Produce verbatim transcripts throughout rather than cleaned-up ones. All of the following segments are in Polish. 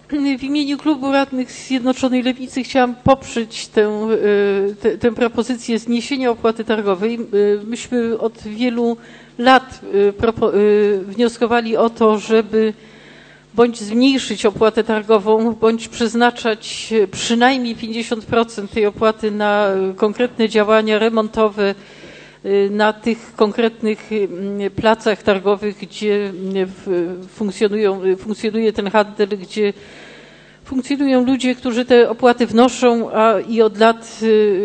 W imieniu Klubu Radnych Zjednoczonej Lewicy chciałam poprzeć tę, tę, tę propozycję zniesienia opłaty targowej. Myśmy od wielu lat wnioskowali o to, żeby bądź zmniejszyć opłatę targową, bądź przeznaczać przynajmniej pięćdziesiąt procent tej opłaty na konkretne działania remontowe, na tych konkretnych placach targowych, gdzie funkcjonują, funkcjonuje ten handel, gdzie funkcjonują ludzie, którzy te opłaty wnoszą, a i od lat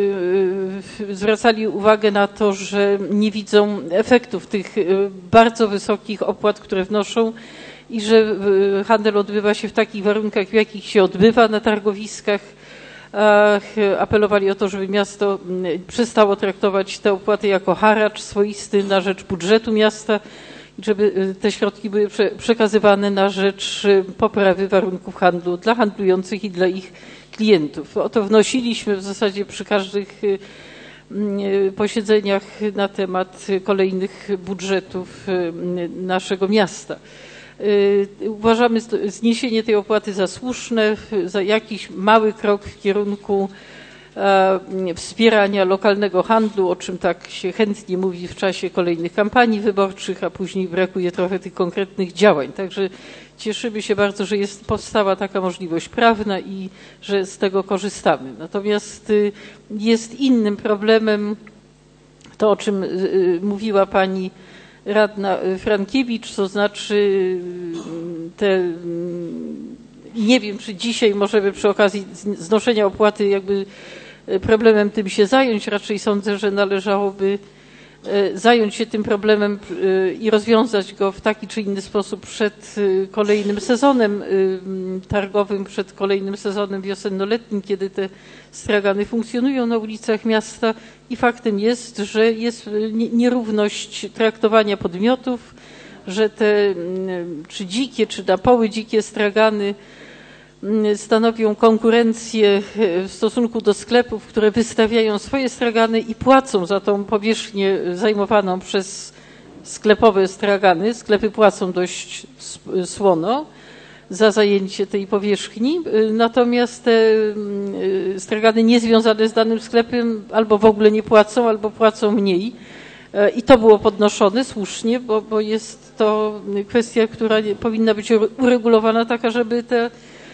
zwracali uwagę na to, że nie widzą efektów tych bardzo wysokich opłat, które wnoszą i że handel odbywa się w takich warunkach, w jakich się odbywa na targowiskach. Apelowali o to, żeby miasto przestało traktować te opłaty jako haracz swoisty na rzecz budżetu miasta i żeby te środki były przekazywane na rzecz poprawy warunków handlu dla handlujących i dla ich klientów. O to wnosiliśmy w zasadzie przy każdych posiedzeniach na temat kolejnych budżetów naszego miasta. Uważamy zniesienie tej opłaty za słuszne, za jakiś mały krok w kierunku wspierania lokalnego handlu, o czym tak się chętnie mówi w czasie kolejnych kampanii wyborczych, a później brakuje trochę tych konkretnych działań. Także cieszymy się bardzo, że jest, powstała taka możliwość prawna i że z tego korzystamy. Natomiast jest innym problemem to, o czym mówiła pani radna Frankiewicz, to znaczy te, nie wiem, czy dzisiaj możemy przy okazji znoszenia opłaty jakby problemem tym się zająć. Raczej sądzę, że należałoby zająć się tym problemem i rozwiązać go w taki czy inny sposób przed kolejnym sezonem targowym, przed kolejnym sezonem wiosenno-letnim, kiedy te stragany funkcjonują na ulicach miasta i faktem jest, że jest nierówność traktowania podmiotów, że te czy dzikie, czy na poły dzikie stragany stanowią konkurencję w stosunku do sklepów, które wystawiają swoje stragany i płacą za tą powierzchnię zajmowaną przez sklepowe stragany. Sklepy płacą dość słono za zajęcie tej powierzchni, natomiast te stragany niezwiązane z danym sklepem albo w ogóle nie płacą, albo płacą mniej. I to było podnoszone słusznie, bo, bo jest to kwestia, która powinna być uregulowana taka, żeby te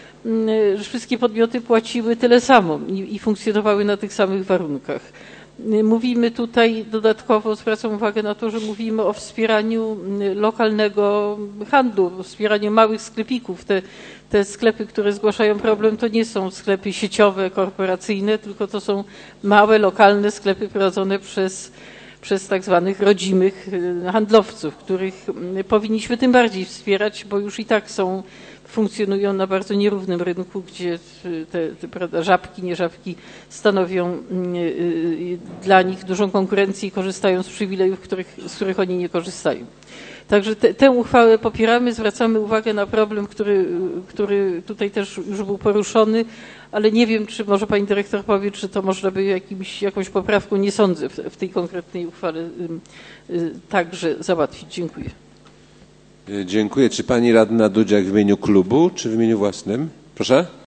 że wszystkie podmioty płaciły tyle samo i, i funkcjonowały na tych samych warunkach. Mówimy tutaj dodatkowo, zwracam uwagę na to, że mówimy o wspieraniu lokalnego handlu, o wspieraniu małych sklepików. Te, te sklepy, które zgłaszają problem, to nie są sklepy sieciowe, korporacyjne, tylko to są małe, lokalne sklepy prowadzone przez, przez tak zwanych rodzimych handlowców, których powinniśmy tym bardziej wspierać, bo już i tak są funkcjonują na bardzo nierównym rynku, gdzie te, te prawda, żabki, nie żabki stanowią y, dla nich dużą konkurencję i korzystają z przywilejów, których, z których oni nie korzystają. Także te, tę uchwałę popieramy, zwracamy uwagę na problem, który, który tutaj też już był poruszony, ale nie wiem, czy może pani dyrektor powie, czy to można by jakimś, jakąś poprawką, nie sądzę, w, w tej konkretnej uchwale y, y, także załatwić. Dziękuję. Dziękuję. Czy pani radna Dudziak w imieniu klubu, czy w imieniu własnym? Proszę?